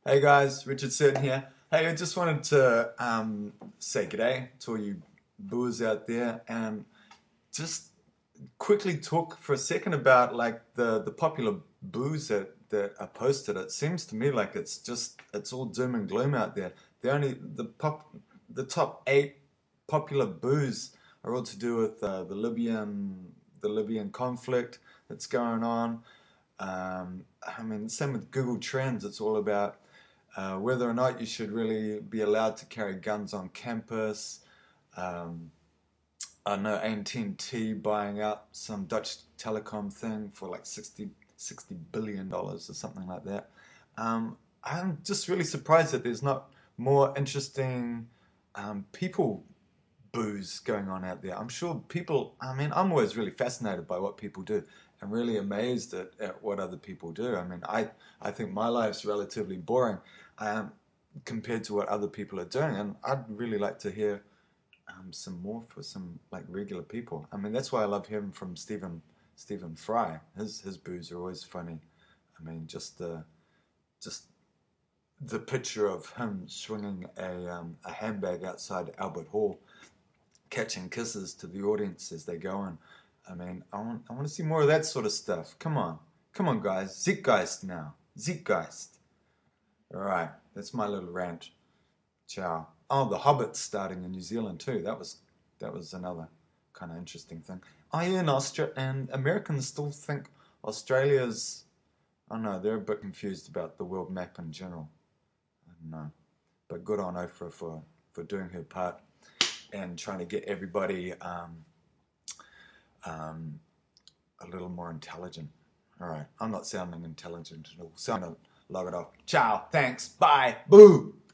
Hey guys, Richard Certain here. Hey, I just wanted to say g'day to all you booers out there and just quickly talk for a second about like the popular boos that are posted. It seems to me like it's all doom and gloom out there. The top eight popular boos are all to do with the Libyan conflict that's going on. I mean, same with Google Trends. It's all about whether or not you should really be allowed to carry guns on campus. Um, I know AT&T buying out some Dutch telecom thing for like sixty billion dollars or something like that. I'm just really surprised that there's not more interesting people booze going on out there. I'm sure people, I mean, I'm always really fascinated by what people do and really amazed at what other people do. I mean, I think my life's relatively boring compared to what other people are doing, and I'd really like to hear some more for some like regular people. I mean, that's why I love hearing from Stephen Fry. His booze are always funny. I mean, just the picture of him swinging a handbag outside Albert Hall catching kisses to the audience as they go on. I mean, I want to see more of that sort of stuff. Come on, guys, Zeitgeist now, Zeitgeist. All right, that's my little rant. Ciao. Oh, The Hobbit's starting in New Zealand too. That was another kind of interesting thing. Oh yeah, and Americans still think Australia's. I don't know, they're a bit confused about the world map in general. I don't know, but good on Oprah for doing her part and trying to get everybody um, a little more intelligent. All right, I'm not sounding intelligent at all. Sounding log it off. Ciao. Thanks. Bye. Boo.